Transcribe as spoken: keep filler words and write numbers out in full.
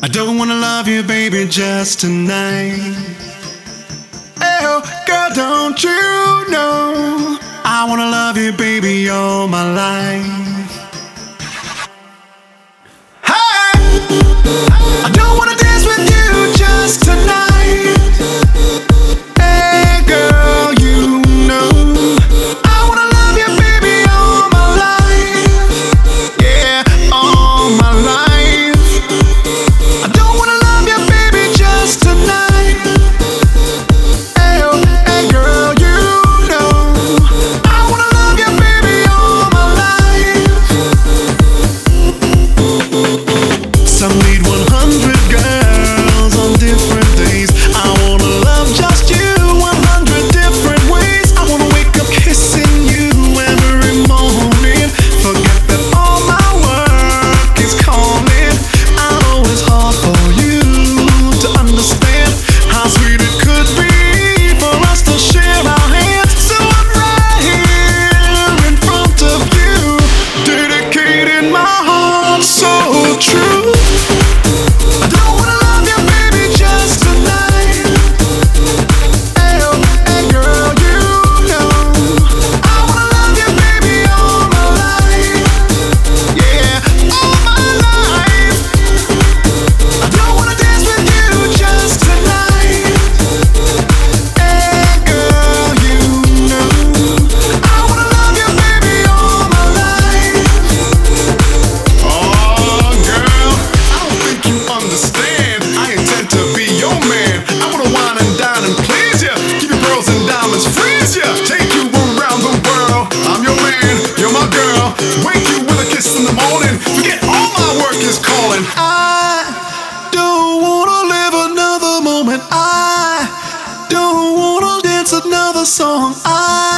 I don't wanna love you, baby, just tonight. Oh, girl, don't you know I wanna love you, baby, all my life. Hey, I don't wanna dance with you just tonight. Hey, girl, you know I wanna love you, baby, all my life. Yeah, all my life. I don't wanna love you, baby, just tonight. Hey, oh, hey, girl, you know I wanna love you, baby, all my life. Some need one hundred girls on different days. I wanna love just you one hundred different ways. I wanna wake up kissing you every morning. Forget that all my work is calling. I know it's hard for you to understand how sweet it could be for us to share our hands. So I'm right here in front of you, dedicating my heart so true. I don't wanna love you, baby, just tonight. Hey, oh, hey, girl, you know I wanna love you, baby, all my life. Yeah, all my life. I don't wanna dance with you just tonight. Hey, girl, you know I wanna love you, baby, all my life. Oh, girl, I don't think you understand. I intend to be your man. I wanna wine and dine and please ya, give you pearls and diamonds, freeze ya, take you around the world. I'm your man, you're my girl. Wake you with a kiss in the morning. Forget all my work is calling. I don't wanna live another moment. I don't wanna dance another song. I